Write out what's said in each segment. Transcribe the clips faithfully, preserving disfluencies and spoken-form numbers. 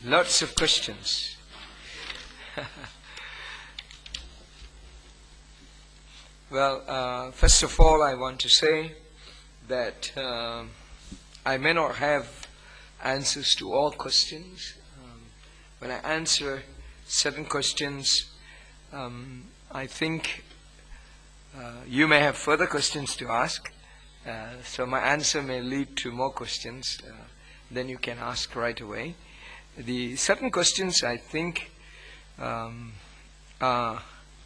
Lots of questions. Well, uh, first of all, I want to say that uh, I may not have answers to all questions. Um, when I answer certain questions, um, I think uh, you may have further questions to ask. Uh, so my answer may lead to more questions. Uh, then you can ask right away. The certain questions, I think, um, are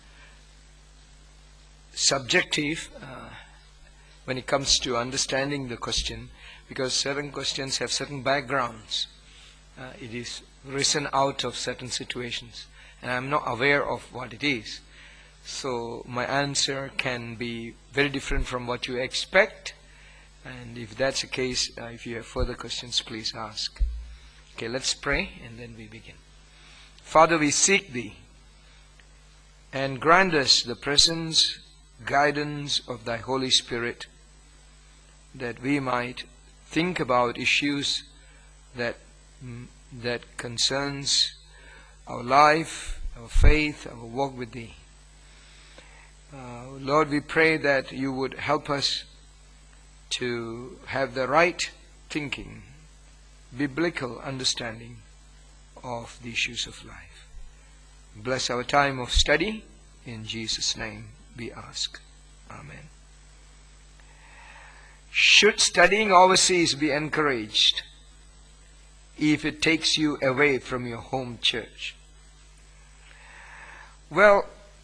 subjective uh, when it comes to understanding the question, because certain questions have certain backgrounds. Uh, it is risen out of certain situations, and I am not aware of what it is. So my answer can be very different from what you expect, and if that's the case, uh, if you have further questions, please ask. Okay, let's pray and then we begin. Father, we seek Thee, and grant us the presence, guidance of Thy Holy Spirit, that we might think about issues that mm, that concerns our life, our faith, our walk with Thee. Uh, Lord, we pray that You would help us to have the right thinking, biblical understanding of the issues of life. Bless our time of study. In Jesus' name we ask. Amen. Should studying overseas be encouraged if it takes you away from your home church? Well,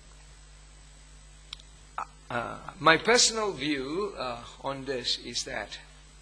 uh, my personal view uh, on this is that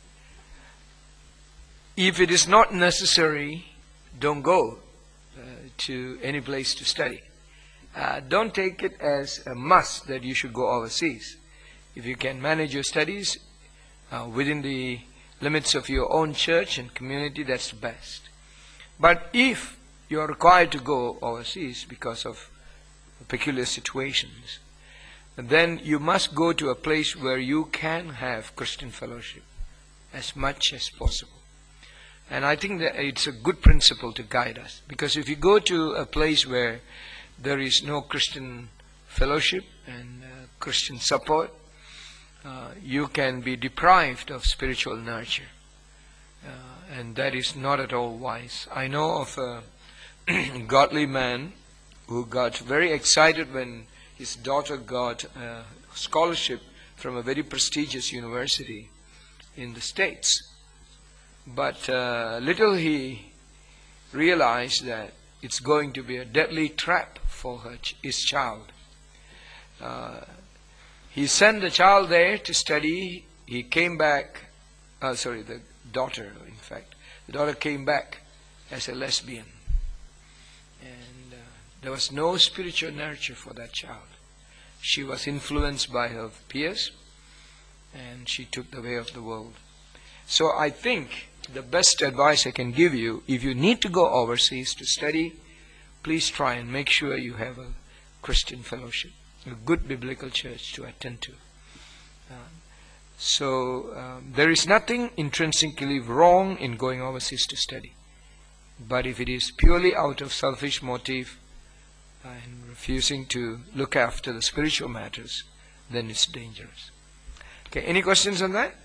if it is not necessary, don't go uh, to any place to study. Uh, don't take it as a must that you should go overseas. If you can manage your studies uh, within the limits of your own church and community, that's the best. But if you are required to go overseas because of peculiar situations, then you must go to a place where you can have Christian fellowship as much as possible. And I think that it's a good principle to guide us, because if you go to a place where there is no Christian fellowship and uh, Christian support, uh, you can be deprived of spiritual nurture, uh, and that is not at all wise. I know of a godly man who got very excited when his daughter got a scholarship from a very prestigious university in the States. But uh, little he realized that it's going to be a deadly trap for her, his child. Uh, he sent the child there to study. He came back, uh, sorry, the daughter, in fact. The daughter came back as a lesbian. And uh, there was no spiritual nurture for that child. She was influenced by her peers, and she took the way of the world. So I think the best advice I can give you, if you need to go overseas to study, please try and make sure you have a Christian fellowship, a good biblical church to attend to. Uh, so um, there is nothing intrinsically wrong in going overseas to study. But if it is purely out of selfish motive and refusing to look after the spiritual matters, then it's dangerous. Okay, any questions on that?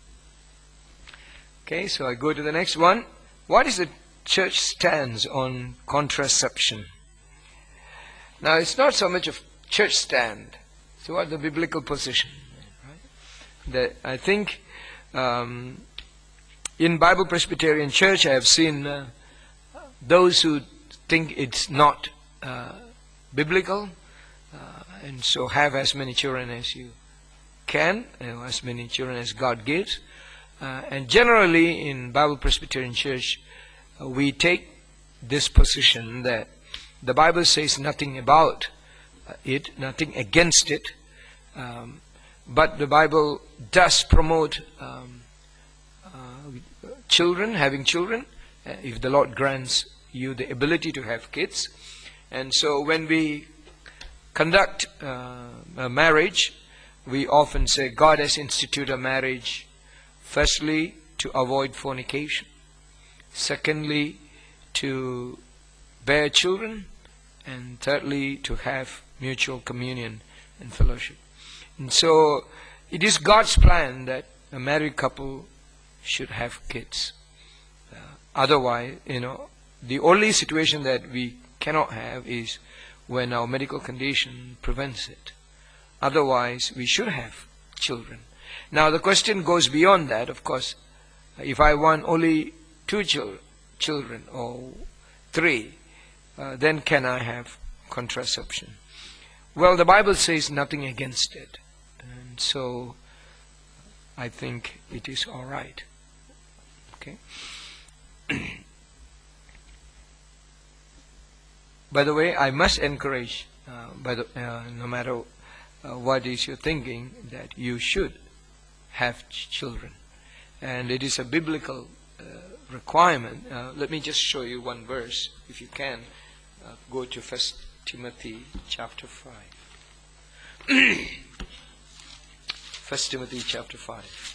Okay, so I go to the next one. What is the church stance on contraception? Now, it's not so much of church stand. So what the biblical position? Right? That I think um, in Bible Presbyterian Church, I have seen uh, those who think it's not uh, biblical, uh, and so have as many children as you can, you know, as many children as God gives. Uh, and generally in Bible Presbyterian Church, uh, we take this position that the Bible says nothing about uh, it, nothing against it, um, but the Bible does promote um, uh, children, having children, uh, if the Lord grants you the ability to have kids. And so when we conduct uh, a marriage, we often say God has instituted a marriage, firstly, to avoid fornication. Secondly, to bear children, and thirdly, to have mutual communion and fellowship. And so it is God's plan that a married couple should have kids. Uh, otherwise, you know, the only situation that we cannot have is when our medical condition prevents it. Otherwise, we should have children. Now, the question goes beyond that, of course. If I want only two chil children or three, uh, then can I have contraception? Well, the Bible says nothing against it. And so I think it is all right. Okay. By the way, I must encourage, uh, by the, uh, no matter uh, what is your thinking, that you should have ch children. And it is a biblical uh, requirement. Uh, let me just show you one verse, if you can. Uh, go to First Timothy chapter five. First Timothy chapter five.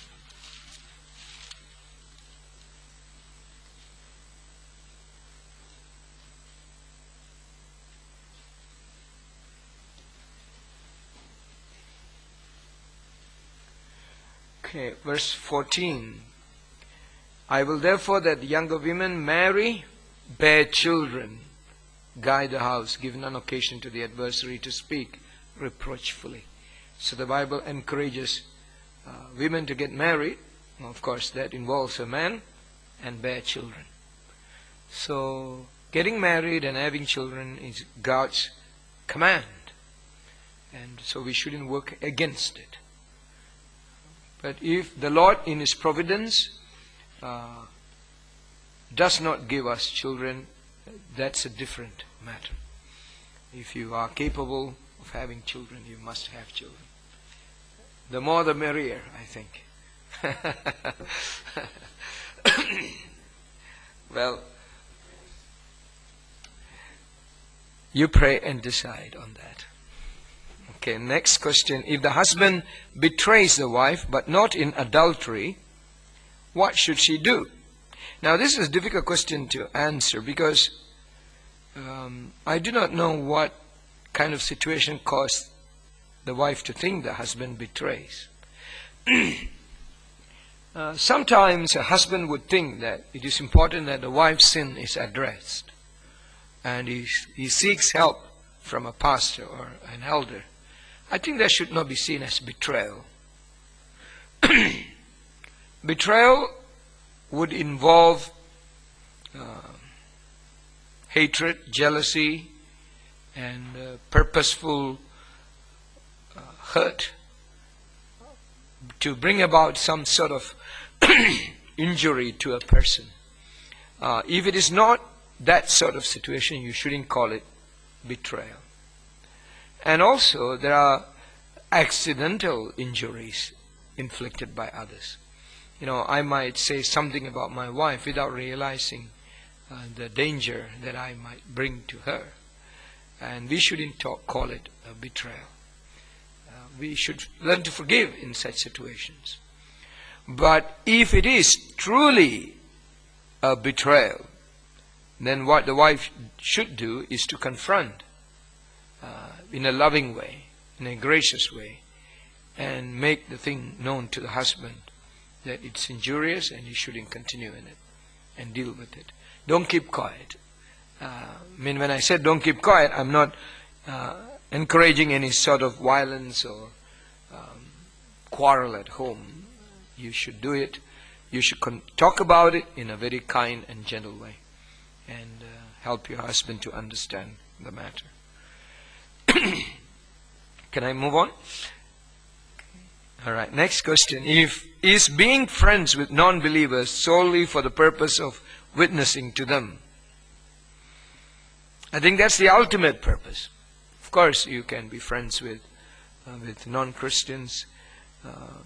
Okay, verse fourteen. I will therefore that younger women marry, bear children, guide the house, give none occasion to the adversary to speak reproachfully. So the Bible encourages uh, women to get married. Of course, that involves a man, and bear children. So getting married and having children is God's command. And so we shouldn't work against it. But if the Lord in His providence uh, does not give us children, that's a different matter. If you are capable of having children, you must have children. The more the merrier, I think. Well, you pray and decide on that. Okay, next question. If the husband betrays the wife, but not in adultery, what should she do? Now, this is a difficult question to answer because um, I do not know what kind of situation caused the wife to think the husband betrays. uh, sometimes a husband would think that it is important that the wife's sin is addressed, and he, he seeks help from a pastor or an elder. I think that should not be seen as betrayal. Betrayal would involve uh, hatred, jealousy, and uh, purposeful uh, hurt to bring about some sort of injury to a person. Uh, if it is not that sort of situation, you shouldn't call it betrayal. And also, there are accidental injuries inflicted by others. You know, I might say something about my wife without realizing uh, the danger that I might bring to her. And we shouldn't talk, call it a betrayal. Uh, we should learn to forgive in such situations. But if it is truly a betrayal, then what the wife should do is to confront uh, in a loving way, in a gracious way, and make the thing known to the husband that it's injurious and he shouldn't continue in it and deal with it. Don't keep quiet. Uh, I mean, when I said don't keep quiet, I'm not uh, encouraging any sort of violence or um, quarrel at home. You should do it. You should con talk about it in a very kind and gentle way, and uh, help your husband to understand the matter. Can I move on? All right, next question. If is being friends with non-believers solely for the purpose of witnessing to them? I think that's the ultimate purpose. Of course, you can be friends with uh, with non-Christians, uh,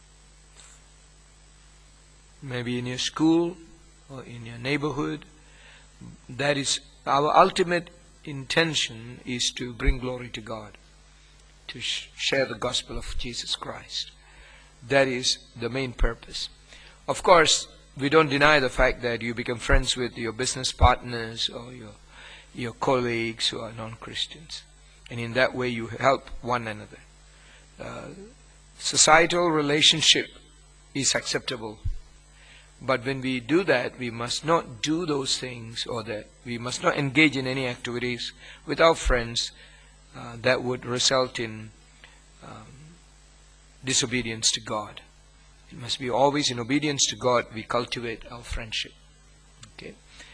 maybe in your school or in your neighborhood. That is our ultimate intention, is to bring glory to God, to sh share the gospel of Jesus Christ. That is the main purpose. Of course, we don't deny the fact that you become friends with your business partners or your your colleagues who are non-Christians, and in that way you help one another. Uh, societal relationship is acceptable, but when we do that, we must not do those things, or that we must not engage in any activities with our friends uh, that would result in um, disobedience to God. It must be always in obedience to God we cultivate our friendship. Okay.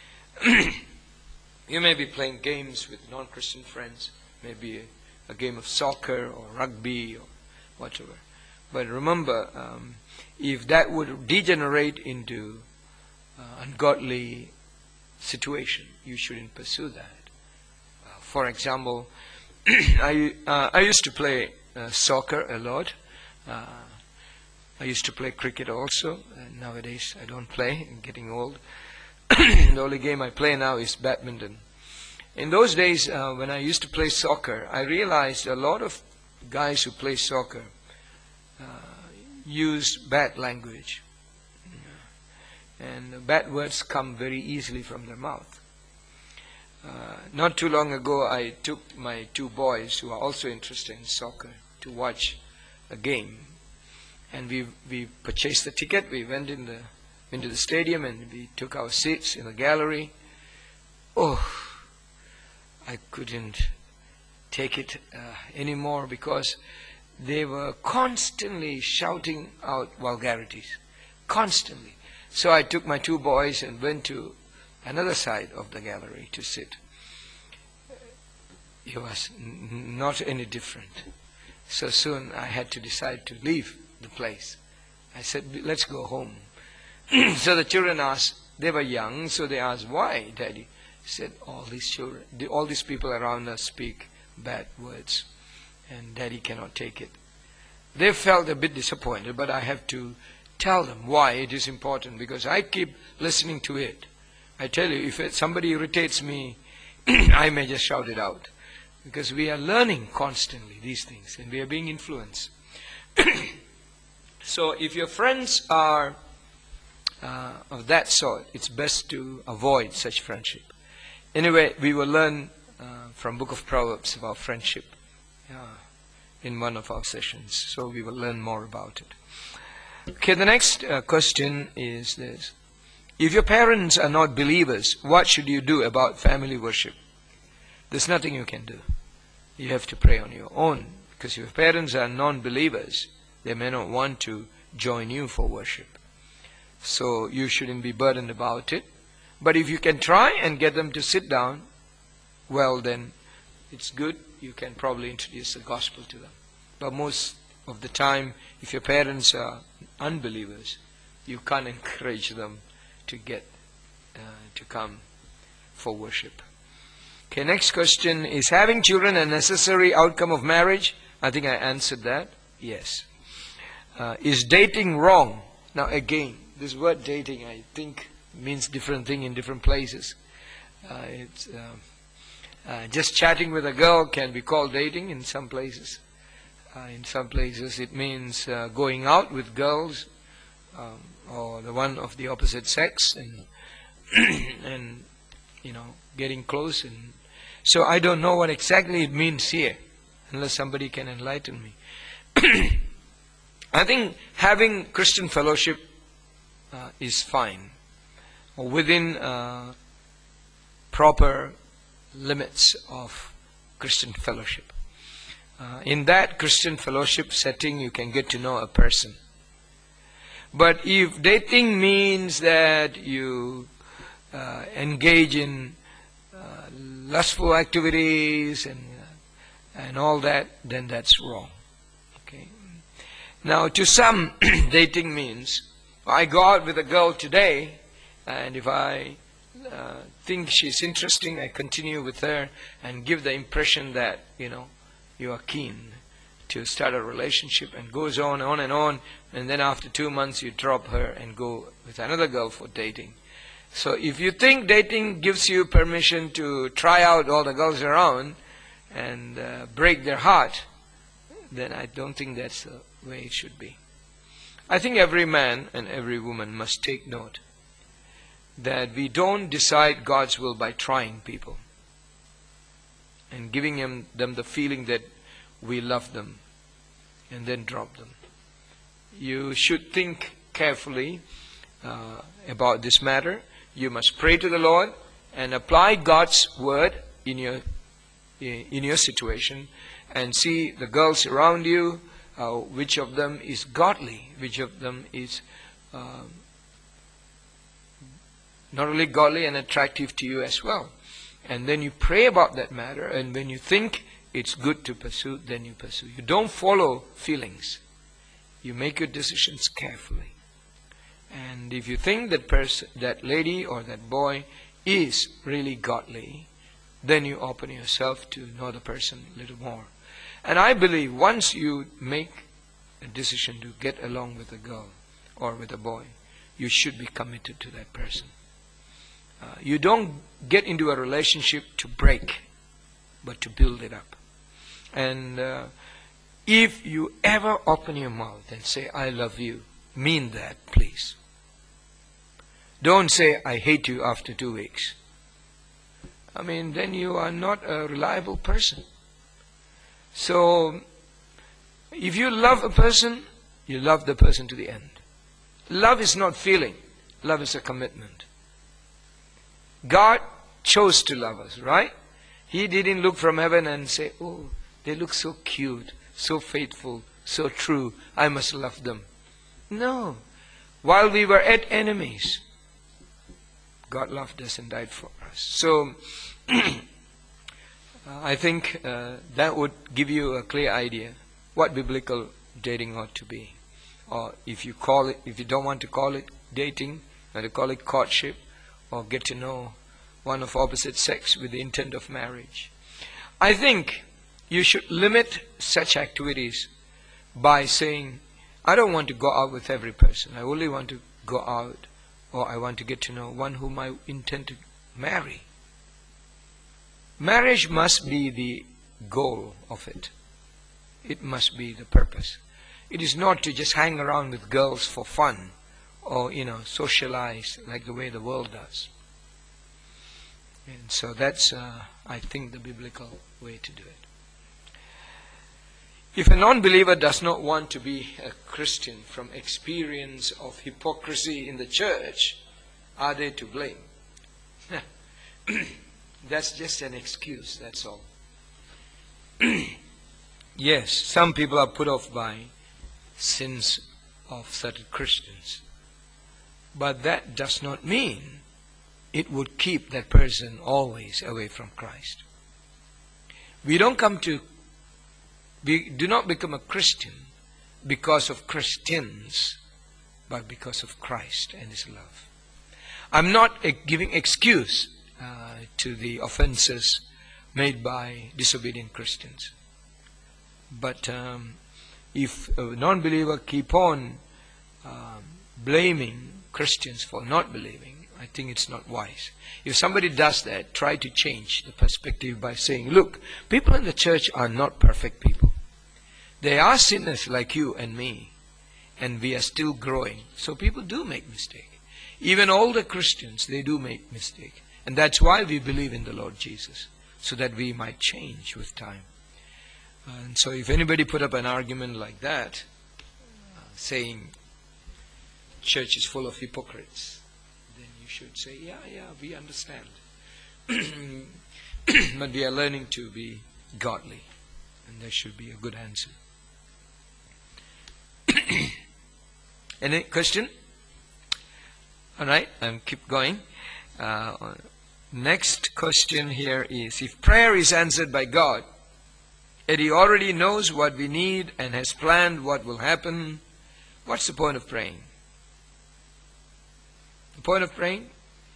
You may be playing games with non-Christian friends, maybe a, a game of soccer or rugby or whatever. But remember, um, if that would degenerate into uh, ungodly situation, you shouldn't pursue that. Uh, for example, I uh, I used to play uh, soccer a lot. Uh, I used to play cricket also. And nowadays I don't play. I'm getting old. The only game I play now is badminton. In those days, uh, when I used to play soccer, I realized a lot of guys who play soccer uh, use bad language. And bad words come very easily from their mouth. Uh, not too long ago, I took my two boys who are also interested in soccer to watch a game. And we we purchased the ticket. We went in the into the stadium and we took our seats in the gallery. Oh, I couldn't take it uh, anymore, because they were constantly shouting out vulgarities, constantly. So I took my two boys and went to another side of the gallery to sit. It was n not any different. So soon I had to decide to leave the place. I said, let's go home. So the children asked, they were young, so they asked, why, Daddy? He said, all these children, all these people around us speak bad words, and Daddy cannot take it. They felt a bit disappointed, but I have to tell them why it is important, because I keep listening to it. I tell you, if it, somebody irritates me, I may just shout it out, because we are learning constantly these things, and we are being influenced. So if your friends are uh, of that sort, it's best to avoid such friendship. Anyway, we will learn uh, from Book of Proverbs about friendship uh, in one of our sessions. So we will learn more about it. Okay, the next uh, question is this. If your parents are not believers, what should you do about family worship? There's nothing you can do. You have to pray on your own, because if your parents are non-believers, they may not want to join you for worship. So you shouldn't be burdened about it. But if you can try and get them to sit down, well then it's good. You can probably introduce the gospel to them. But most of the time, if your parents are unbelievers, you can't encourage them to get uh, to come for worship. Okay, next question is, having children a necessary outcome of marriage? I think I answered that. Yes. Uh, is dating wrong? Now again, this word dating, I think, means different thing in different places. Uh, it's uh, uh, just chatting with a girl can be called dating in some places. Uh, in some places it means uh, going out with girls um, or the one of the opposite sex, and and you know, getting close. And so I don't know what exactly it means here, unless somebody can enlighten me. I think having Christian fellowship uh, is fine, or within uh, proper limits of Christian fellowship. Uh, in that Christian fellowship setting, you can get to know a person. But if dating means that you uh, engage in uh, lustful activities and uh, and all that, then that's wrong. Okay. Now, to some, dating means I go out with a girl today, and if I uh, think she's interesting, I continue with her and give the impression that, you know, you are keen to start a relationship, and goes on, on and on, and then after two months you drop her and go with another girl for dating. So if you think dating gives you permission to try out all the girls around and uh, break their heart, then I don't think that's the way it should be. I think every man and every woman must take note that we don't decide God's will by trying people and giving them, them the feeling that we love them and then drop them. You should think carefully uh, about this matter. You must pray to the Lord and apply God's word in your in your situation, and see the girls around you, uh, which of them is godly, which of them is uh, not only godly and attractive to you as well. And then you pray about that matter, and when you think it's good to pursue, then you pursue. You don't follow feelings. You make your decisions carefully. And if you think that person, that lady or that boy is really godly, then you open yourself to know the person a little more. And I believe once you make a decision to get along with a girl or with a boy, you should be committed to that person. Uh, you don't get into a relationship to break, but to build it up. And uh, if you ever open your mouth and say, I love you, mean that, please. Don't say, I hate you after two weeks. I mean, then you are not a reliable person. So, if you love a person, you love the person to the end. Love is not feeling. Love is a commitment. God chose to love us, right? He didn't look from heaven and say, oh, they look so cute, so faithful, so true, I must love them. No. While we were at enemies, God loved us and died for us. So, I think uh, that would give you a clear idea what biblical dating ought to be. Or if you call it, if you don't want to call it dating, you want to call it courtship, or get to know one of opposite sex with the intent of marriage. I think you should limit such activities by saying, I don't want to go out with every person. I only want to go out, or I want to get to know one whom I intend to marry. Marriage must be the goal of it. It must be the purpose. It is not to just hang around with girls for fun, or, you know, socialize like the way the world does. And so that's, uh, I think, the biblical way to do it. If a non-believer does not want to be a Christian from experience of hypocrisy in the church, are they to blame? That's just an excuse, that's all. Yes, some people are put off by sins of certain Christians. But that does not mean it would keep that person always away from Christ. We don't come to, we do not become a Christian because of Christians, but because of Christ and His love. I'm not uh, giving excuse uh, to the offenses made by disobedient Christians. But um, if a non-believer keep on um, blaming Christians for not believing, I think it's not wise. If somebody does that, try to change the perspective by saying, look, people in the church are not perfect people. They are sinners like you and me, and we are still growing. So people do make mistakes. Even older Christians, they do make mistakes. And that's why we believe in the Lord Jesus, so that we might change with time. And so if anybody put up an argument like that, uh, saying church is full of hypocrites, then you should say, yeah, yeah, we understand. But we are learning to be godly. And that should be a good answer. Any question? All right, I'll keep going. Uh, next question here is, if prayer is answered by God, and He already knows what we need and has planned what will happen, what's the point of praying? The point of praying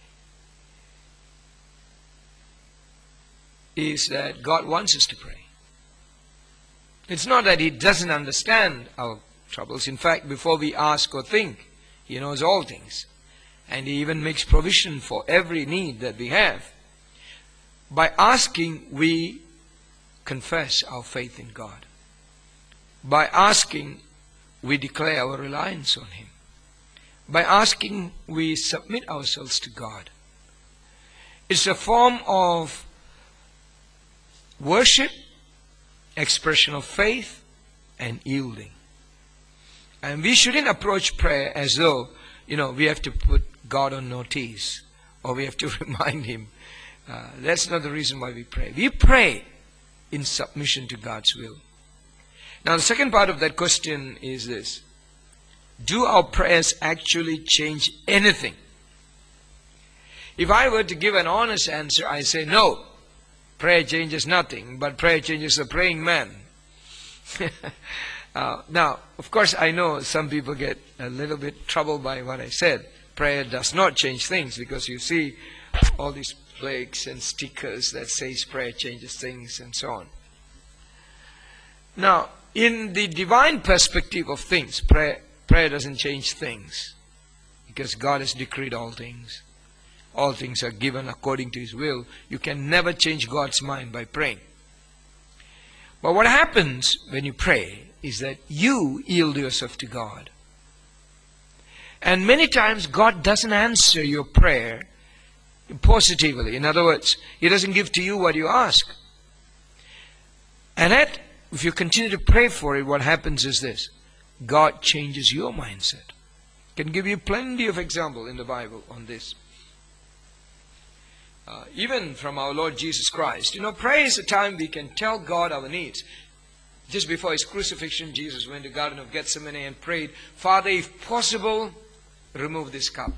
is that God wants us to pray. It's not that He doesn't understand our troubles. In fact, before we ask or think, He knows all things. And He even makes provision for every need that we have. By asking, we confess our faith in God. By asking, we declare our reliance on Him. By asking, we submit ourselves to God. It's a form of worship, expression of faith, and yielding. And we shouldn't approach prayer as though, you know, we have to put God on notice, or we have to remind Him. Uh, that's not the reason why we pray. We pray in submission to God's will. Now, the second part of that question is this: do our prayers actually change anything? If I were to give an honest answer, I say no. Prayer changes nothing, but prayer changes the praying man. uh, now, of course, I know some people get a little bit troubled by what I said. Prayer does not change things, because you see all these plaques and stickers that says prayer changes things and so on. Now, in the divine perspective of things, prayer, prayer doesn't change things, because God has decreed all things. All things are given according to His will. You can never change God's mind by praying. But what happens when you pray is that you yield yourself to God. And many times God doesn't answer your prayer positively. In other words, He doesn't give to you what you ask. And yet, if you continue to pray for it, what happens is this: God changes your mindset. I can give you plenty of examples in the Bible on this. Uh, even from our Lord Jesus Christ. You know, prayer is a time we can tell God our needs. Just before His crucifixion, Jesus went to the Garden of Gethsemane and prayed, "Father, if possible, remove this cup."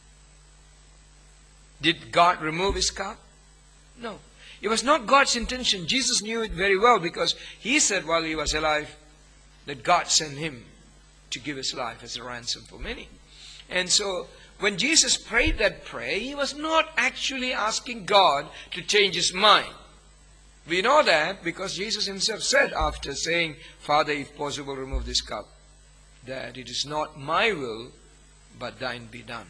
Did God remove His cup? No. It was not God's intention. Jesus knew it very well, because He said while He was alive that God sent Him to give His life as a ransom for many. And so, when Jesus prayed that prayer, He was not actually asking God to change His mind. We know that because Jesus Himself said, after saying, "Father, if possible, remove this cup," that it is not my will, but thine be done.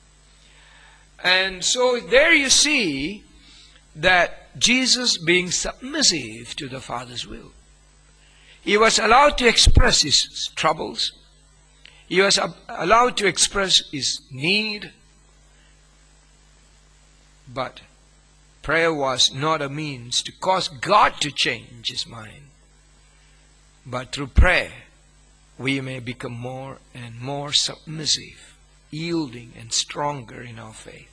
And so there you see that Jesus, being submissive to the Father's will, He was allowed to express His troubles. He was allowed to express His need. But prayer was not a means to cause God to change His mind. But through prayer, we may become more and more submissive, yielding and stronger in our faith.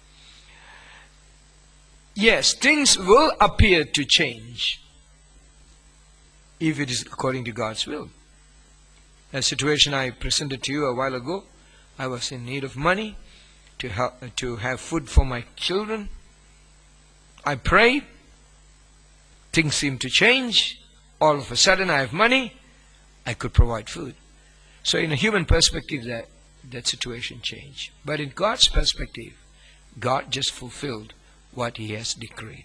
Yes, things will appear to change if it is according to God's will. A situation I presented to you a while ago, I was in need of money to help, to have food for my children. I prayed. Things seemed to change. All of a sudden I have money. I could provide food. So in a human perspective, that, that situation changed. But in God's perspective, God just fulfilled what He has decreed.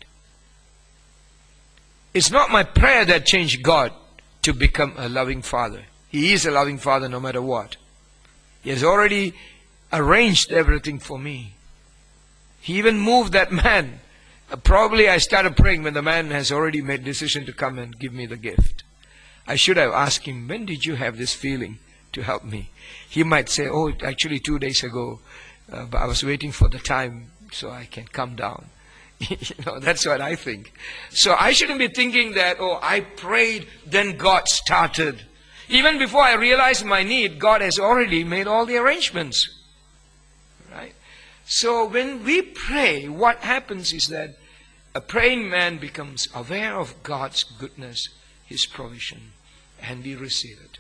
It's not my prayer that changed God to become a loving Father. He is a loving Father no matter what. He has already arranged everything for me. He even moved that man. Uh, probably I started praying when the man has already made a decision to come and give me the gift. I should have asked him, "When did you have this feeling to help me?" He might say, "Oh, actually two days ago, uh, but I was waiting for the time so I can come down." You know, that's what I think. So I shouldn't be thinking that, "Oh, I prayed, then God started." Even before I realized my need, God has already made all the arrangements. Right? So when we pray, what happens is that a praying man becomes aware of God's goodness, His provision, and we receive it.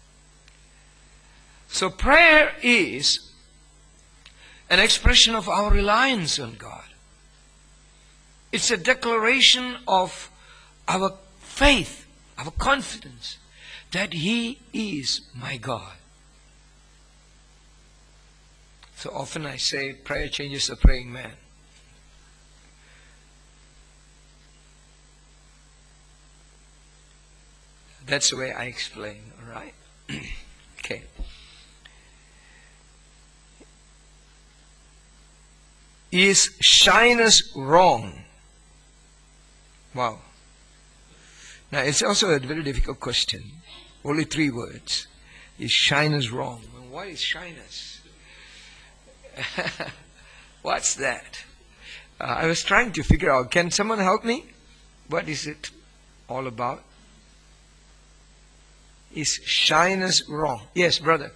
So prayer is an expression of our reliance on God. It's a declaration of our faith, our confidence that He is my God. So often I say prayer changes the praying man. That's the way I explain, all right? Okay. Is shyness wrong? Wow. Now, it's also a very difficult question. Only three words. Is shyness wrong? Well, what is shyness? What's that? Uh, I was trying to figure out. Can someone help me? What is it all about? Is shyness wrong? Yes, brother.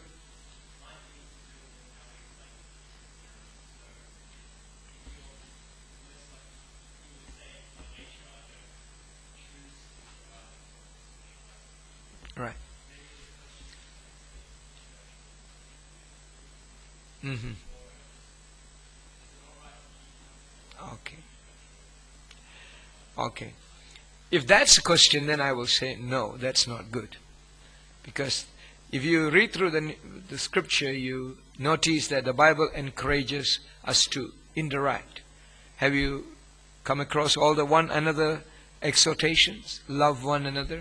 Right. Mm-hmm. Okay. Okay. If that's the question, then I will say no, that's not good. Because if you read through the, the scripture, you notice that the Bible encourages us to interact. Have you come across all the one another exhortations? Love one another.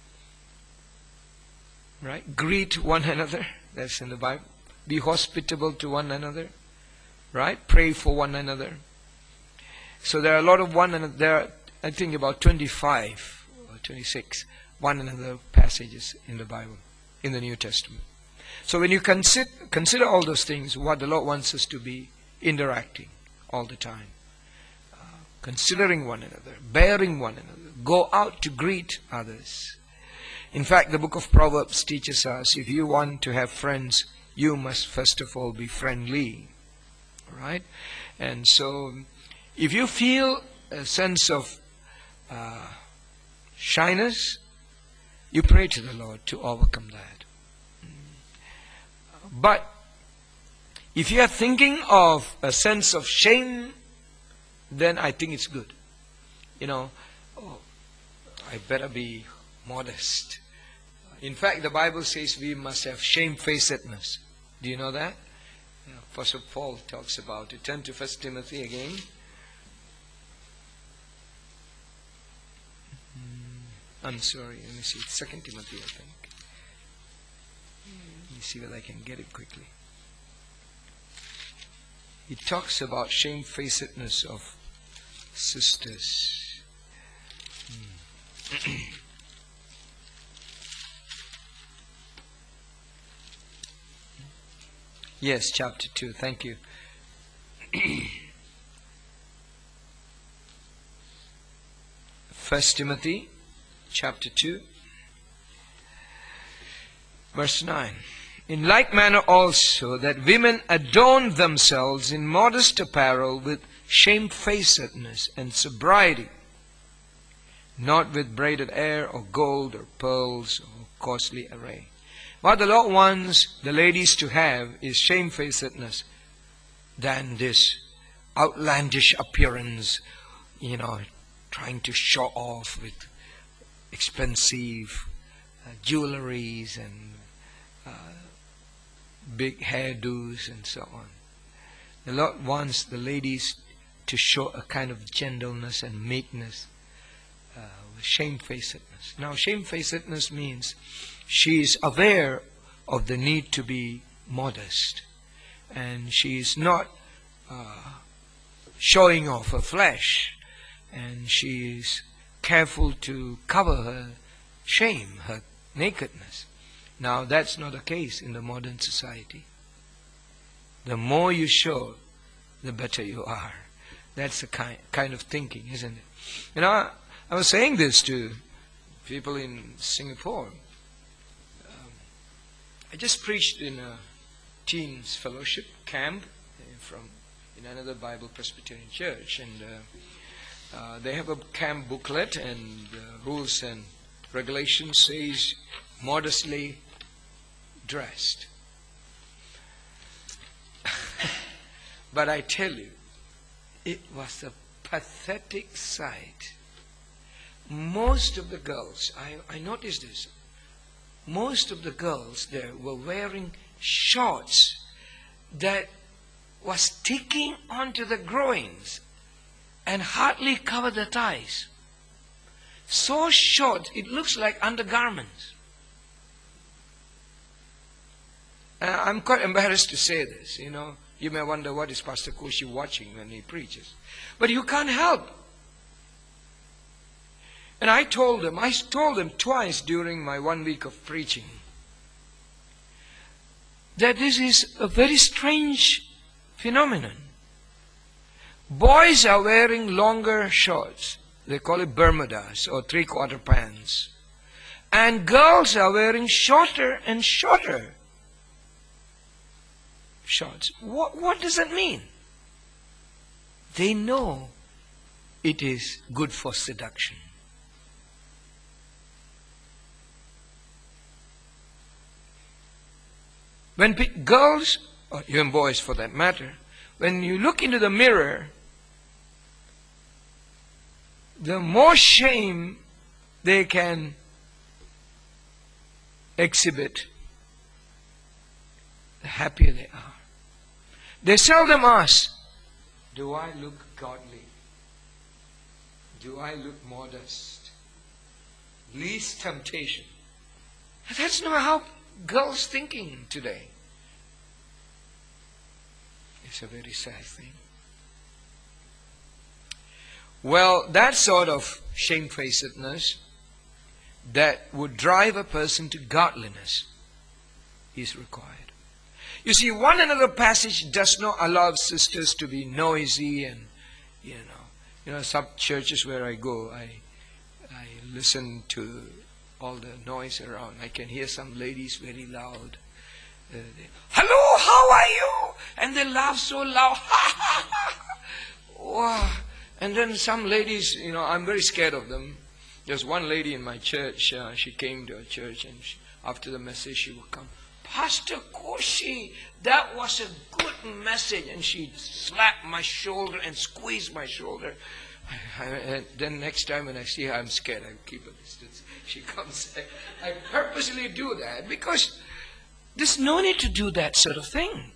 Right? Greet one another. That's in the Bible. Be hospitable to one another. Right? Pray for one another. So there are a lot of one another. There are, I think, about twenty-five or twenty-six one another passages in the Bible, in the New Testament. So when you consider, consider all those things, what the Lord wants us to be interacting all the time. Uh, considering one another, bearing one another, go out to greet others. In fact, the book of Proverbs teaches us, if you want to have friends, you must first of all be friendly. Right? And so, if you feel a sense of uh, shyness, you pray to the Lord to overcome that. But if you are thinking of a sense of shame, then I think it's good. You know, oh, I better be modest. In fact, the Bible says we must have shamefacedness. Do you know that? Yeah, Apostle Paul talks about it. Turn to First Timothy again. I'm sorry, let me see. It's Second Timothy, I think. Let me see whether I can get it quickly. He talks about shamefacedness of sisters. Hmm. Yes, chapter two. Thank you. First Timothy chapter two, verse nine. In like manner also that women adorn themselves in modest apparel with shamefacedness and sobriety, not with braided hair or gold or pearls or costly array. What the Lord wants the ladies to have is shamefacedness than this outlandish appearance, you know, trying to show off with expensive uh, jewelries and uh, big hairdos and so on. The Lord wants the ladies to show a kind of gentleness and meekness, uh, with shamefacedness. Now, shamefacedness means she is aware of the need to be modest, and she is not uh, showing off her flesh, and she is careful to cover her shame, her nakedness. Now, that's not the case in the modern society. The more you show, the better you are. That's the kind, kind of thinking, isn't it? You know, I, I was saying this to people in Singapore. Um, I just preached in a teens fellowship camp from in another Bible Presbyterian church, and uh, Uh, they have a camp booklet, and uh, rules and regulations says modestly dressed. But I tell you, it was a pathetic sight. Most of the girls, I, I noticed this, most of the girls there were wearing shorts that was sticking onto the groins and hardly cover the thighs. So short, it looks like undergarments. Uh, I'm quite embarrassed to say this, you know. You may wonder, what is Pastor Koshi watching when he preaches? But you can't help. And I told them, I told them twice during my one week of preaching, that this is a very strange phenomenon. Boys are wearing longer shorts. They call it Bermudas or three-quarter pants. And girls are wearing shorter and shorter shorts. What, what does that mean? They know it is good for seduction. When pe- girls, or even boys for that matter, when you look into the mirror, the more shame they can exhibit, the happier they are. They seldom ask, do I look godly? Do I look modest? Least temptation. That's not how girls thinking today. It's a very sad thing. Well, that sort of shamefacedness that would drive a person to godliness is required. You see, one another passage does not allow sisters to be noisy and, you know, you know, some churches where I go, I, I listen to all the noise around. I can hear some ladies very loud. Uh, they, hello, how are you? And they laugh so loud. Wow. And then some ladies, you know, I'm very scared of them. There's one lady in my church, uh, she came to a church and she, after the message she would come, Pastor Koshi, that was a good message. And she slapped my shoulder and squeezed my shoulder. I, I, and then next time when I see her, I'm scared. I keep a distance. She comes. I, I purposely do that because there's no need to do that sort of thing.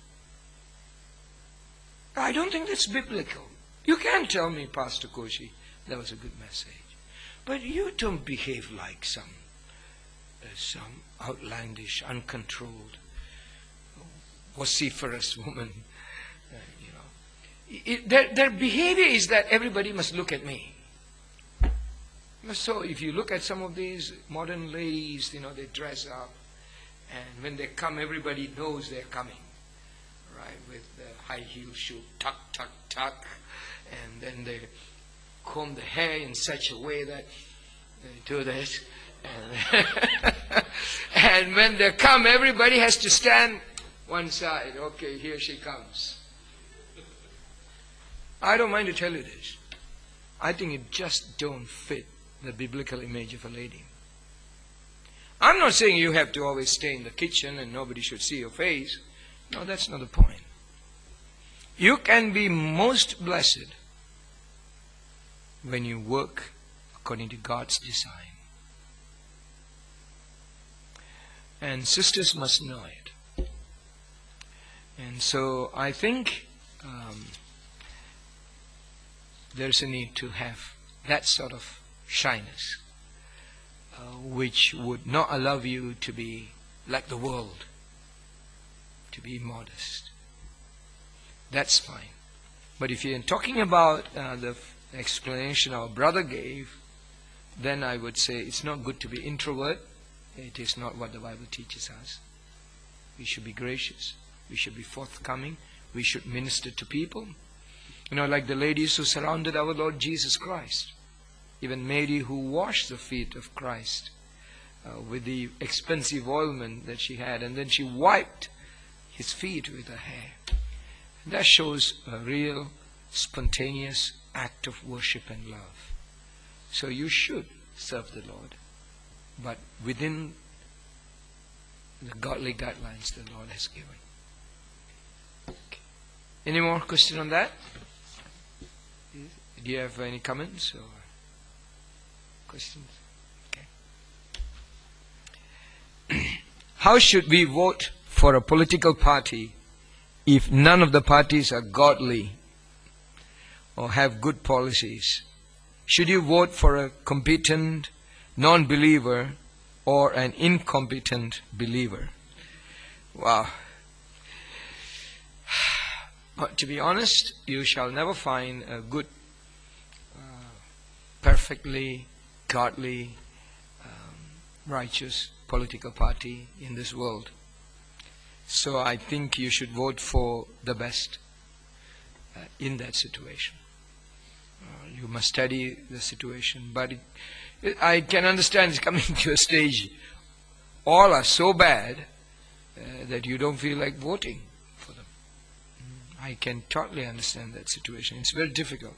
I don't think that's biblical. You can tell me, Pastor Koshi, that was a good message. But you don't behave like some uh, some outlandish, uncontrolled, vociferous woman. Uh, you know, it, their, their behavior is that everybody must look at me. So if you look at some of these modern ladies, you know, they dress up, and when they come, everybody knows they're coming, right? With the high heel shoe, tuck, tuck, tuck, and then they comb the hair in such a way that they do this. And, and when they come, everybody has to stand one side. Okay, here she comes. I don't mind to tell you this. I think it just don't fit the biblical image of a lady. I'm not saying you have to always stay in the kitchen and nobody should see your face. No, that's not the point. You can be most blessed when you work according to God's design. And sisters must know it. And so I think um, there's a need to have that sort of shyness, uh, which would not allow you to be like the world, to be modest. That's fine. But if you're talking about uh, the explanation our brother gave, then I would say it's not good to be introvert. It is not what the Bible teaches us. We should be gracious. We should be forthcoming. We should minister to people. You know, like the ladies who surrounded our Lord Jesus Christ. Even Mary, who washed the feet of Christ uh, with the expensive ointment that she had, and then she wiped his feet with her hair. And that shows a real spontaneous act of worship and love. So you should serve the Lord, but within the godly guidelines the Lord has given. Okay. Any more question on that? Do you have any comments or questions? Okay. How should we vote for a political party if none of the parties are godly or have good policies? Should you vote for a competent non-believer or an incompetent believer? Wow. But to be honest, you shall never find a good, uh, perfectly godly, um, righteous political party in this world. So I think you should vote for the best uh, in that situation. Uh, you must study the situation, but it, it, I can understand it's coming to a stage. All are so bad uh, that you don't feel like voting for them. Mm, I can totally understand that situation. It's very difficult.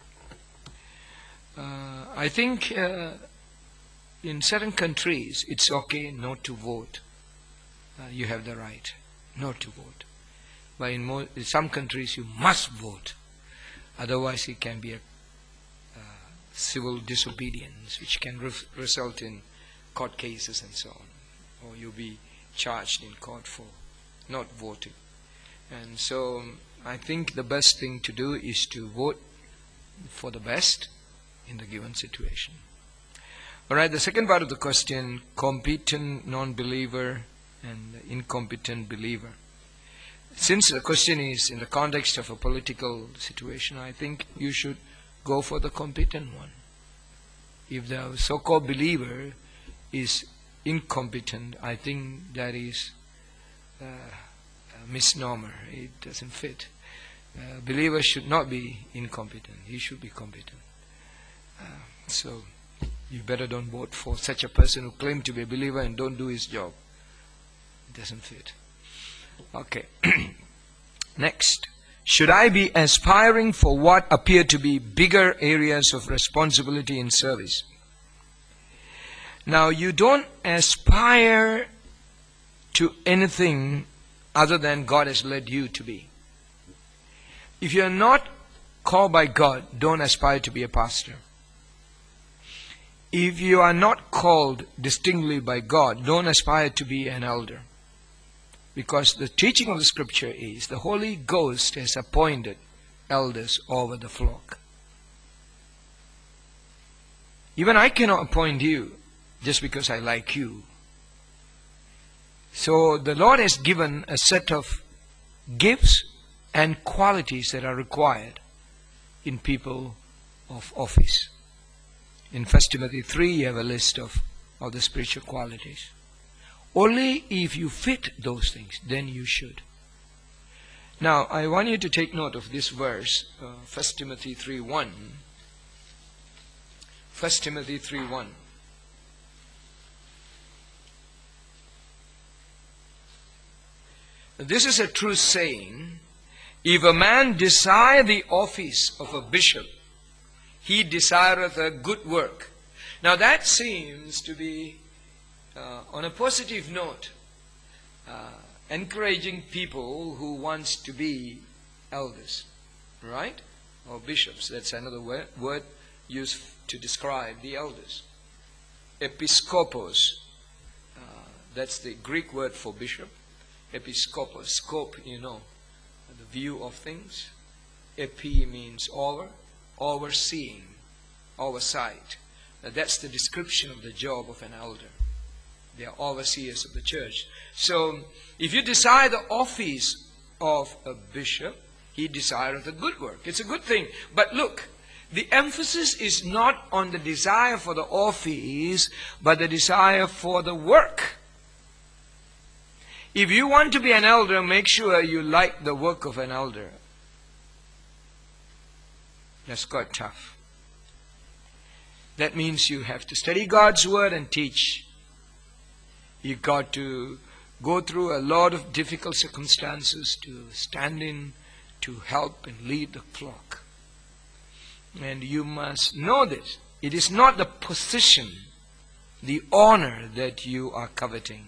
Uh, I think uh, in certain countries it's okay not to vote. Uh, you have the right not to vote. But in, more, in some countries you must vote. Otherwise it can be a uh, civil disobedience which can re result in court cases and so on. Or you'll be charged in court for not voting. And so um, I think the best thing to do is to vote for the best in the given situation. Alright, the second part of the question, competent non-believer and incompetent believer. Since the question is in the context of a political situation, I think you should go for the competent one. If the so-called believer is incompetent, I think that is uh, a misnomer. It doesn't fit. A believer should not be incompetent. He should be competent. Uh, so you better don't vote for such a person who claims to be a believer and don't do his job. It doesn't fit. Okay. Next. Should I be aspiring for what appear to be bigger areas of responsibility in service? Now, you don't aspire to anything other than God has led you to be. If you are not called by God, don't aspire to be a pastor. If you are not called distinctly by God, don't aspire to be an elder. Because the teaching of the scripture is the Holy Ghost has appointed elders over the flock. Even I cannot appoint you just because I like you. So the Lord has given a set of gifts and qualities that are required in people of office. In First Timothy three, you have a list of, of the spiritual qualities. Only if you fit those things, then you should. Now, I want you to take note of this verse, uh, First Timothy three one. First Timothy three one. This is a true saying. If a man desire the office of a bishop, he desireth a good work. Now that seems to be, uh, on a positive note, uh, encouraging people who wants to be elders, right? Or bishops. That's another word, word used to describe the elders. Episkopos. Uh, that's the Greek word for bishop. Episkopos. Scope, you know, the view of things. Epi means over. Overseeing, oversight. Now that's the description of the job of an elder. They are overseers of the church. So, if you desire the office of a bishop, he desireth a good work. It's a good thing. But look, the emphasis is not on the desire for the office, but the desire for the work. If you want to be an elder, make sure you like the work of an elder. That's quite tough. That means you have to study God's word and teach. You've got to go through a lot of difficult circumstances to stand in, to help and lead the flock. And you must know this. It is not the position, the honor that you are coveting,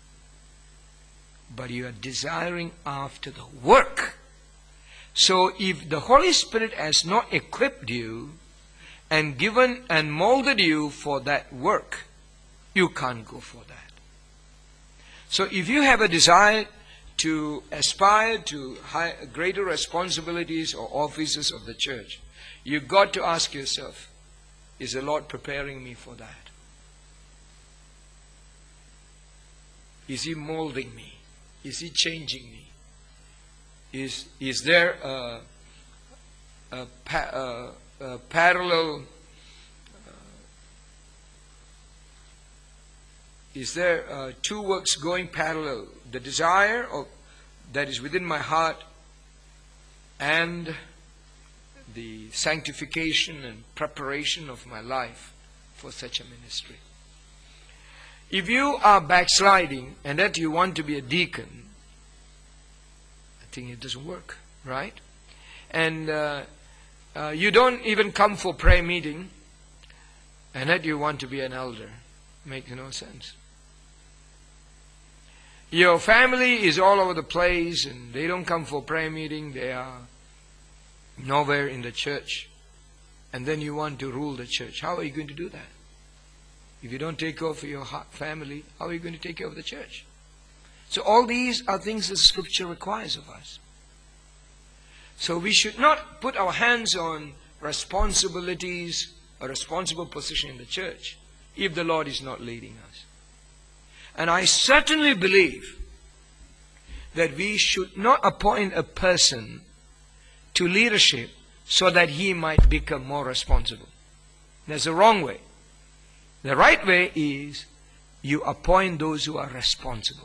but you are desiring after the work. So if the Holy Spirit has not equipped you and given and molded you for that work, you can't go for that. So if you have a desire to aspire to high, greater responsibilities or offices of the church, you've got to ask yourself, is the Lord preparing me for that? Is He molding me? Is He changing me? Is, is there a, a, a, a parallel uh, is there uh, two works going parallel? The desire of, that is within my heart and the sanctification and preparation of my life for such a ministry. If you are backsliding and that you want to be a deacon, I think it doesn't work, right? And uh, uh, you don't even come for prayer meeting and that you want to be an elder. Makes no sense. Your family is all over the place and they don't come for prayer meeting. They are nowhere in the church. And then you want to rule the church. How are you going to do that? If you don't take care of your family, how are you going to take care of the church? So all these are things that Scripture requires of us. So we should not put our hands on responsibilities, a responsible position in the church, if the Lord is not leading us. And I certainly believe that we should not appoint a person to leadership so that he might become more responsible. That's the wrong way. The right way is you appoint those who are responsible,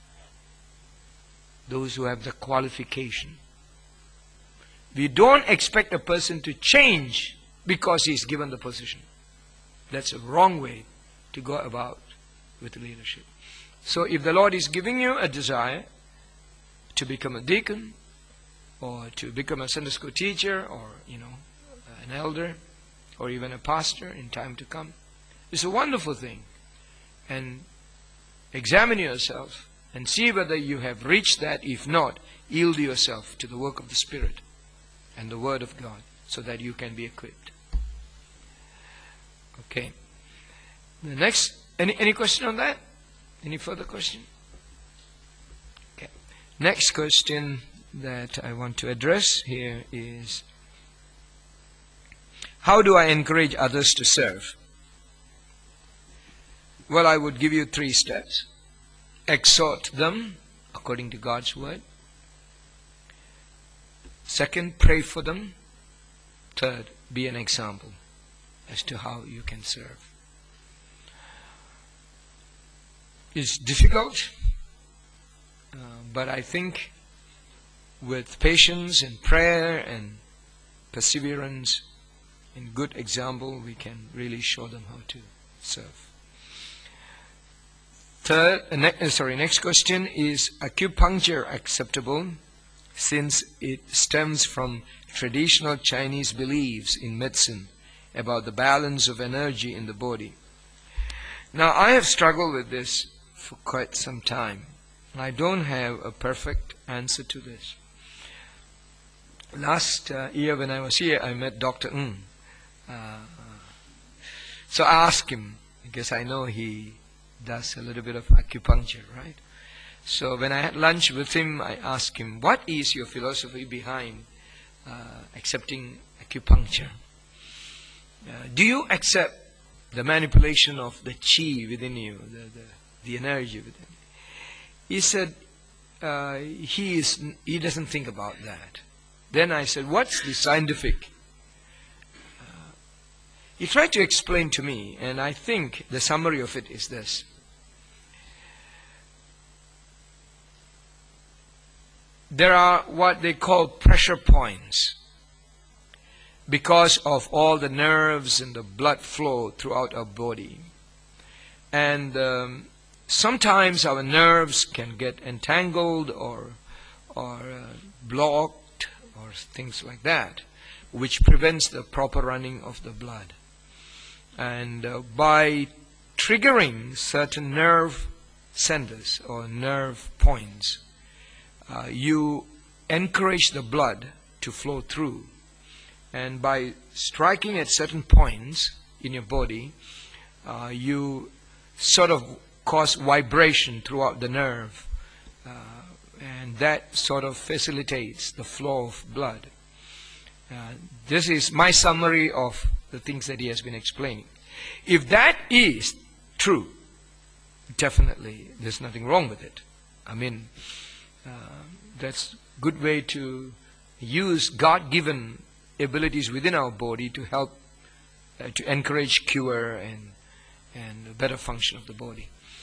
those who have the qualification. We don't expect a person to change because he's given the position. That's a wrong way to go about with leadership. So if the Lord is giving you a desire to become a deacon or to become a Sunday school teacher or, you know, an elder or even a pastor in time to come, it's a wonderful thing. And examine yourself and see whether you have reached that. If not, yield yourself to the work of the Spirit and the Word of God so that you can be equipped. Okay. The next, any, any question on that? Any further question? Okay. Next question that I want to address here is, how do I encourage others to serve? Well, I would give you three steps. Exhort them according to God's word. Second, pray for them. Third, be an example as to how you can serve. It's difficult, uh, but I think with patience and prayer and perseverance and good example, we can really show them how to serve. Third, uh, ne- sorry, next question is acupuncture acceptable since it stems from traditional Chinese beliefs in medicine about the balance of energy in the body? Now, I have struggled with this for quite some time, and I don't have a perfect answer to this. Last uh, year when I was here, I met Doctor Ng. Uh, so I asked him, because I know he does a little bit of acupuncture, right? So when I had lunch with him, I asked him, what is your philosophy behind uh, accepting acupuncture? Uh, do you accept the manipulation of the chi within you, the, the, the energy within you? He said, uh, he, is, he doesn't think about that. Then I said, what's the scientific? Uh, he tried to explain to me, and I think the summary of it is this. There are what they call pressure points because of all the nerves and the blood flow throughout our body. And um, sometimes our nerves can get entangled or, or uh, blocked or things like that, which prevents the proper running of the blood. And uh, by triggering certain nerve centers or nerve points, uh, you encourage the blood to flow through. And by striking at certain points in your body, uh, you sort of cause vibration throughout the nerve. Uh, and that sort of facilitates the flow of blood. Uh, this is my summary of the things that he has been explaining. If that is true, definitely there's nothing wrong with it. I mean, uh, that's a good way to use God-given abilities within our body to help, uh, to encourage cure and, and a better function of the body.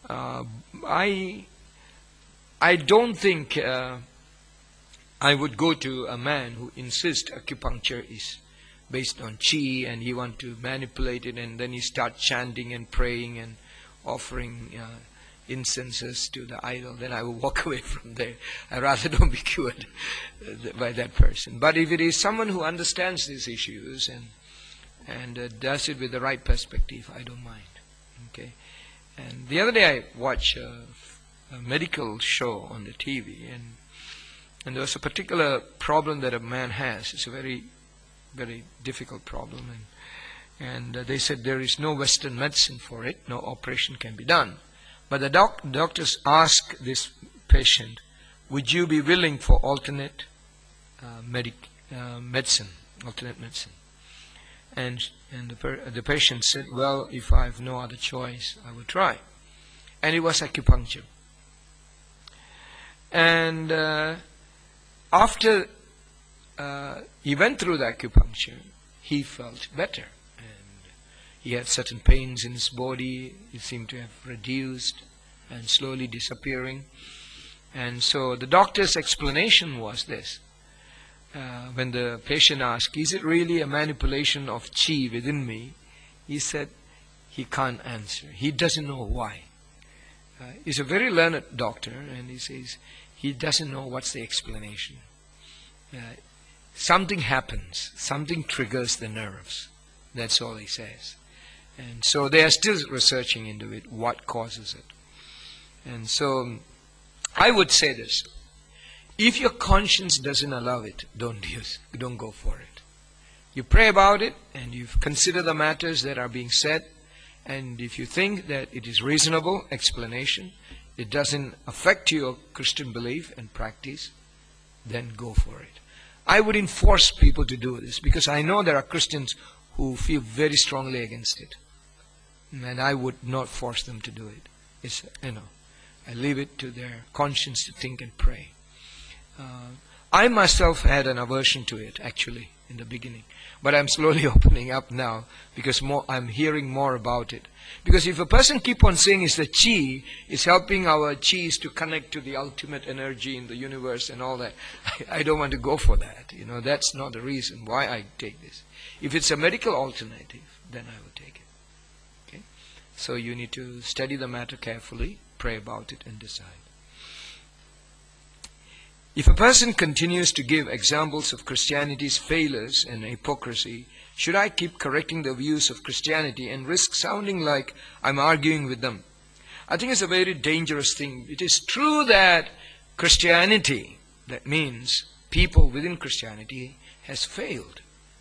Uh, I I don't think uh, I would go to a man who insists acupuncture is based on chi and he want to manipulate it, and then he start chanting and praying and offering uh, incenses to the idol. Then I will walk away from there. I rather don't be cured by that person. But if it is someone who understands these issues and and uh, does it with the right perspective, I don't mind. Okay. And the other day I watched a, a medical show on the T V, and and there was a particular problem that a man has. It's a very very difficult problem, and and uh, they said there is no Western medicine for it, no operation can be done. But the doc doctors asked this patient, would you be willing for alternate uh, medic uh, medicine, alternate medicine? And and the, per the patient said, well, if I have no other choice, I will try. And it was acupuncture. And uh, after uh, he went through the acupuncture, he felt better. And he had certain pains in his body. It seemed to have reduced and slowly disappearing. And so the doctor's explanation was this. Uh, when the patient asked, is it really a manipulation of chi within me? He said he can't answer. He doesn't know why. Uh, he's a very learned doctor, and he says he doesn't know what's the explanation. Uh, something happens, something triggers the nerves. That's all he says. And so they are still researching into it, what causes it. And so I would say this. If your conscience doesn't allow it, don't use, don't go for it. You pray about it, and you consider the matters that are being said, and if you think that it is reasonable explanation, it doesn't affect your Christian belief and practice, then go for it. I wouldn't force people to do this, because I know there are Christians who feel very strongly against it, and I would not force them to do it. It's, you know, I leave it to their conscience to think and pray. Uh, I myself had an aversion to it, actually, in the beginning. But I'm slowly opening up now, because more, I'm hearing more about it. Because if a person keep on saying it's the chi, it's helping our chis to connect to the ultimate energy in the universe and all that, I, I don't want to go for that. You know, that's not the reason why I take this. If it's a medical alternative, then I will take it. Okay? So you need to study the matter carefully, pray about it, and decide. If a person continues to give examples of Christianity's failures and hypocrisy, should I keep correcting the views of Christianity and risk sounding like I'm arguing with them? I think it's a very dangerous thing. It is true that Christianity, that means people within Christianity, has failed.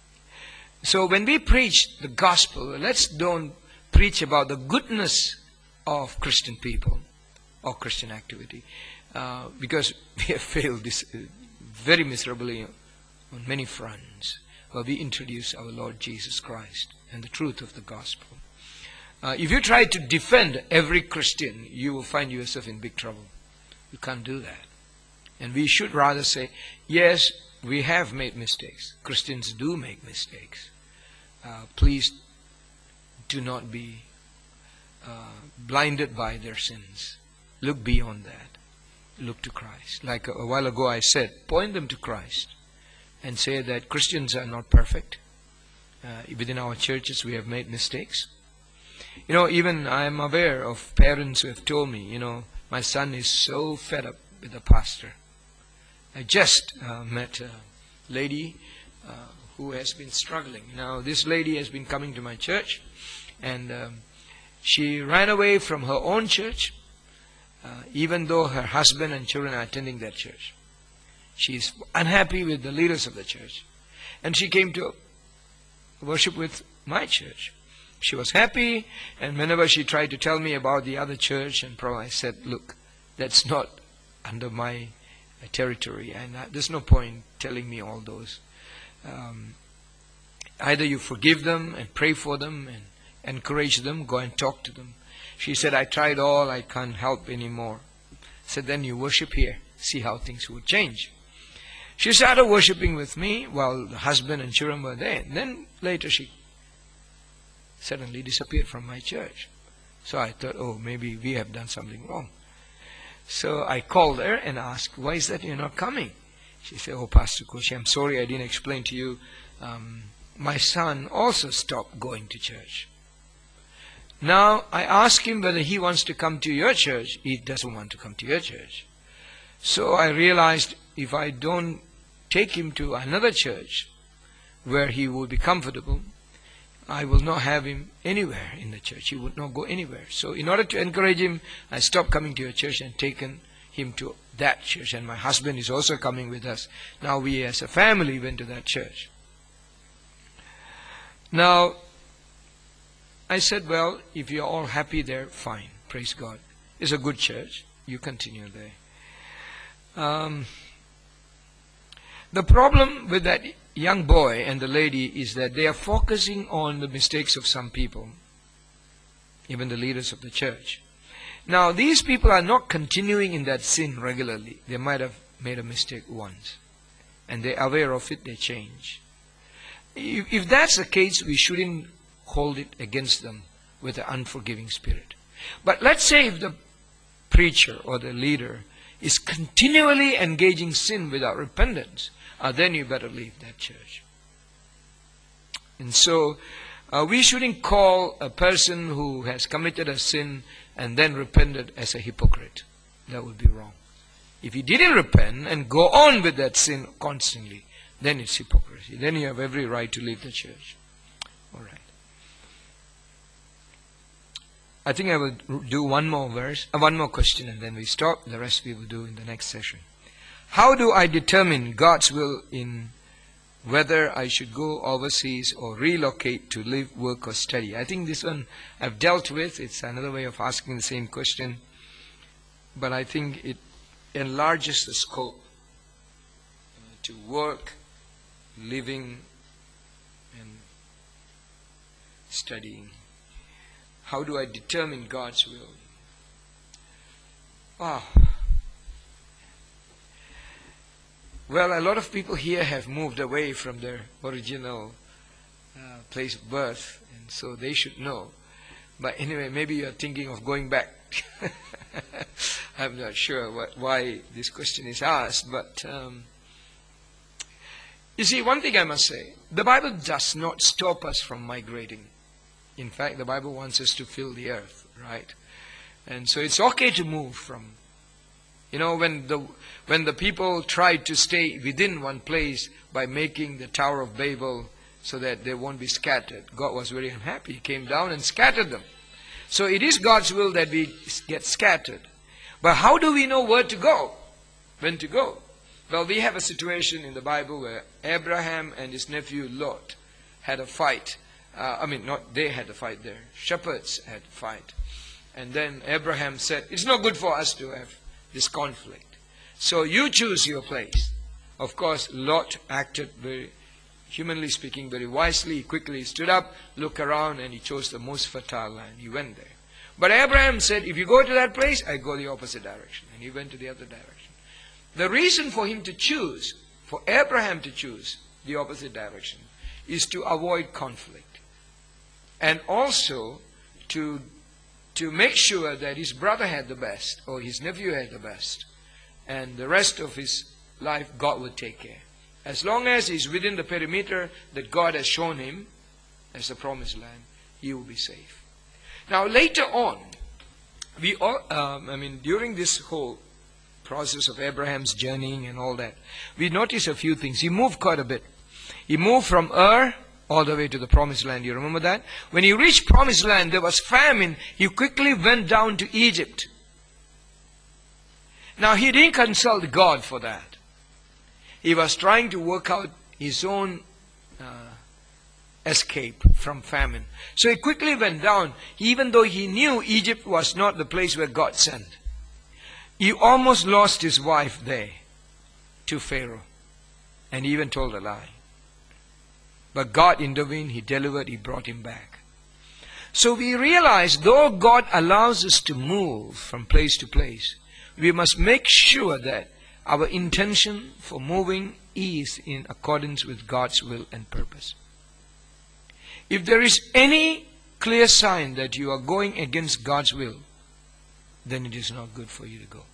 So when we preach the gospel, let's don't preach about the goodness of Christian people or Christian activity. Uh, because we have failed this uh, very miserably on many fronts. Well, we introduce our Lord Jesus Christ and the truth of the gospel. Uh, if you try to defend every Christian, you will find yourself in big trouble. You can't do that. And we should rather say, yes, we have made mistakes. Christians do make mistakes. Uh, please do not be uh, blinded by their sins. Look beyond that. Look to Christ. Like a, a while ago I said, point them to Christ and say that Christians are not perfect. Uh, within our churches we have made mistakes. You know, even I am aware of parents who have told me, you know, my son is so fed up with the pastor. I just uh, met a lady uh, who has been struggling. Now this lady has been coming to my church, and um, she ran away from her own church. Uh, even though her husband and children are attending that church. She is unhappy with the leaders of the church. And she came to worship with my church. She was happy, and whenever she tried to tell me about the other church, and I said, look, that's not under my uh, territory, and uh, there's no point telling me all those. Um, either you forgive them and pray for them and encourage them, go and talk to them. She said, I tried all, I can't help anymore. I said, then you worship here, see how things will change. She started worshiping with me while the husband and children were there. And then later she suddenly disappeared from my church. So I thought, oh, maybe we have done something wrong. So I called her and asked, why is that you're not coming? She said, oh, Pastor Koshi, I'm sorry I didn't explain to you. Um, my son also stopped going to church. Now, I asked him whether he wants to come to your church. He doesn't want to come to your church. So I realized if I don't take him to another church where he will be comfortable, I will not have him anywhere in the church. He would not go anywhere. So in order to encourage him, I stopped coming to your church and taken him to that church. And my husband is also coming with us. Now we as a family went to that church. Now, I said, well, if you're all happy there, fine. Praise God. It's a good church. You continue there. Um, the problem with that young boy and the lady is that they are focusing on the mistakes of some people, even the leaders of the church. Now, these people are not continuing in that sin regularly. They might have made a mistake once, and they're aware of it, they change. If, if that's the case, we shouldn't hold it against them with an unforgiving spirit. But let's say if the preacher or the leader is continually engaging sin without repentance, uh, then you better leave that church. And so uh, we shouldn't call a person who has committed a sin and then repented as a hypocrite. That would be wrong. If he didn't repent and go on with that sin constantly, then it's hypocrisy. Then you have every right to leave the church. All right. I think I will do one more verse, uh, one more question, and then we stop. The rest we will do in the next session. How do I determine God's will in whether I should go overseas or relocate to live, work, or study? I think this one I've dealt with. It's another way of asking the same question, but I think it enlarges the scope uh, to work, living, and studying. How do I determine God's will? Ah. Well, a lot of people here have moved away from their original uh, place of birth, and so they should know. But anyway, maybe you're thinking of going back. I'm not sure what, why this question is asked, but um, you see, one thing I must say, the Bible does not stop us from migrating. In fact, the Bible wants us to fill the earth, right? And so it's okay to move from, you know, when the when the people tried to stay within one place by making the Tower of Babel so that they won't be scattered, God was very unhappy. He came down and scattered them. So it is God's will that we get scattered. But how do we know where to go? When to go? Well, we have a situation in the Bible where Abraham and his nephew Lot had a fight. Uh, I mean, not they had a fight there. Shepherds had a fight. And then Abraham said, it's not good for us to have this conflict. So you choose your place. Of course, Lot acted very, humanly speaking, very wisely. He quickly stood up, looked around, and he chose the most fertile land. He went there. But Abraham said, if you go to that place, I go the opposite direction. And he went to the other direction. The reason for him to choose, for Abraham to choose the opposite direction, is to avoid conflict. And also to, to make sure that his brother had the best, or his nephew had the best. And the rest of his life, God would take care. As long as he's within the perimeter that God has shown him as the promised land, he will be safe. Now later on, we all, um, I mean, during this whole process of Abraham's journeying and all that, we notice a few things. He moved quite a bit. He moved from Ur all the way to the promised land. You remember that? When he reached promised land, there was famine. He quickly went down to Egypt. Now, he didn't consult God for that. He was trying to work out his own uh, escape from famine. So he quickly went down, even though he knew Egypt was not the place where God sent. He almost lost his wife there to Pharaoh. And he even told a lie. But God intervened, He delivered, He brought him back. So we realize, though God allows us to move from place to place, we must make sure that our intention for moving is in accordance with God's will and purpose. If there is any clear sign that you are going against God's will, then it is not good for you to go.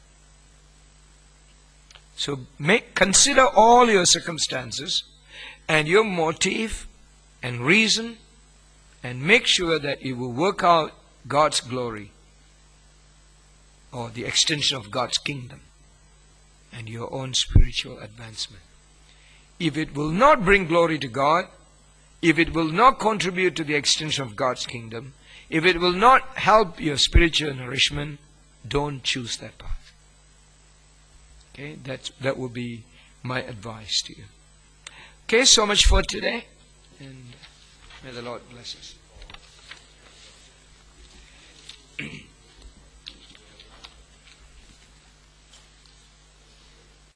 So make, consider all your circumstances and your motive and reason, and make sure that it will work out God's glory or the extension of God's kingdom and your own spiritual advancement. If it will not bring glory to God, if it will not contribute to the extension of God's kingdom, if it will not help your spiritual nourishment, don't choose that path. Okay, that's, that would be my advice to you. Okay, so much for today, and may the Lord bless us.